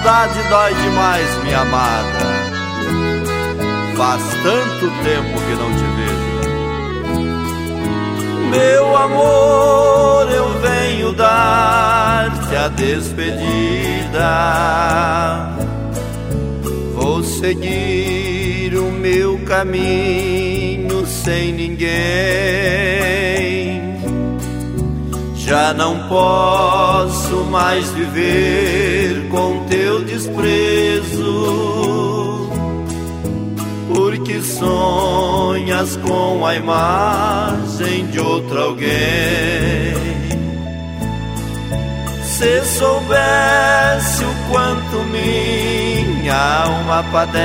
saudade dói demais, minha amada. Faz tanto tempo que não te vejo. Meu amor, eu venho dar-te a despedida. Vou seguir o meu caminho sem ninguém. Já não posso mais viver com teu desprezo, porque sonhas com a imagem de outro alguém. Se soubesse o quanto minha alma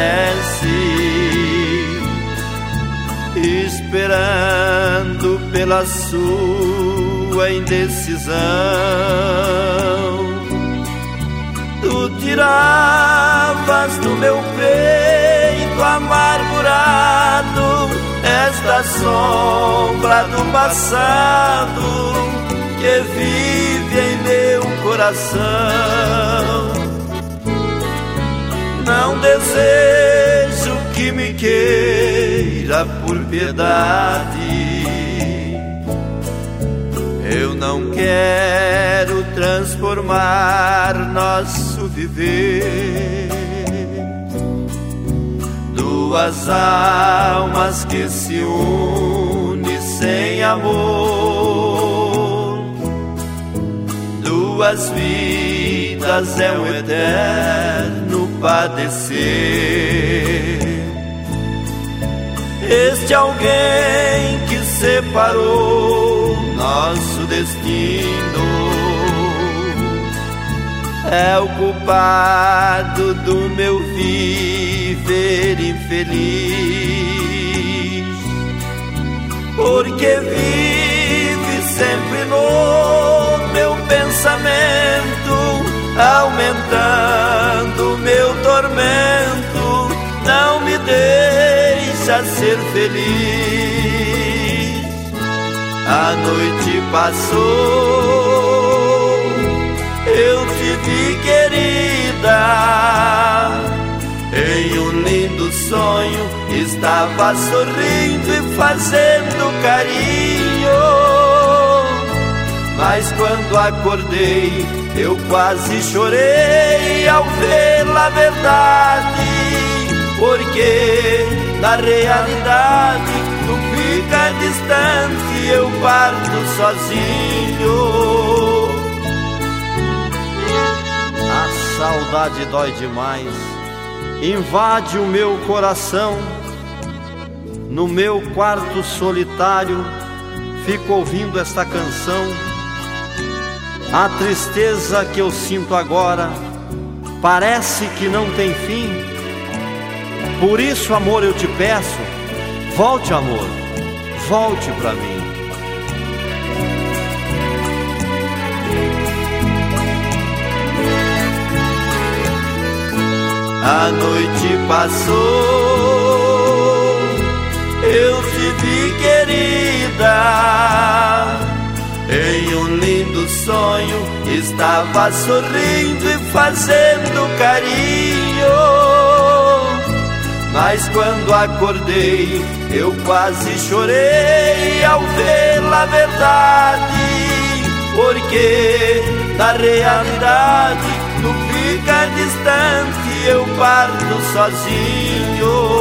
padece, esperando pela sua indecisão, tu tiravas do meu peito amargurado esta sombra do passado que vive em meu coração. Não desejo que me queira por piedade. Eu não quero transformar nosso viver. Duas almas que se unem sem amor. Duas vidas é um eterno padecer. Este alguém que separou nosso destino é o culpado do meu viver infeliz, porque vive sempre no meu pensamento, aumentando meu tormento, não me deixa ser feliz. A noite passou, eu te vi querida, em um lindo sonho estava sorrindo e fazendo carinho. Mas quando acordei, eu quase chorei ao ver a verdade, porque na realidade tu fica distante, eu parto sozinho. A saudade dói demais, invade o meu coração. No meu quarto solitário fico ouvindo esta canção. A tristeza que eu sinto agora parece que não tem fim. Por isso, amor, eu te peço, volte, amor, volte pra mim. A noite passou, eu te vi querida, em um lindo sonho estava sorrindo e fazendo carinho. Mas quando acordei, eu quase chorei ao ver a verdade, porque na realidade tu fica distante, eu parto sozinho.